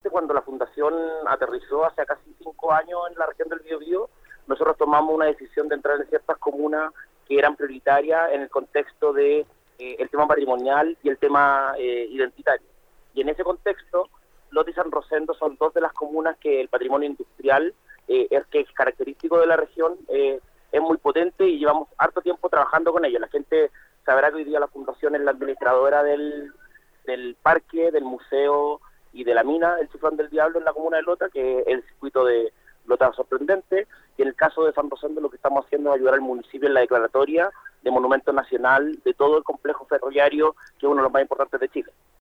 efectivamente, cuando la Fundación aterrizó hace casi 5 años en la región del Biobío, nosotros tomamos una decisión de entrar en ciertas comunas que eran prioritarias en el contexto de el tema patrimonial y el tema identitario. Y en ese contexto, Lota y San Rosendo son dos de las comunas que el patrimonio industrial que es característico de la región, es muy potente y llevamos harto tiempo trabajando con ellos. La gente sabrá que hoy día la Fundación es la administradora del parque, del museo y de la mina, el Chiflón del Diablo en la comuna de Lota, que es el circuito de Lota Sorprendente, y en el caso de San Rosendo lo que estamos haciendo es ayudar al municipio en la declaratoria de monumento nacional de todo el complejo ferroviario, que es uno de los más importantes de Chile.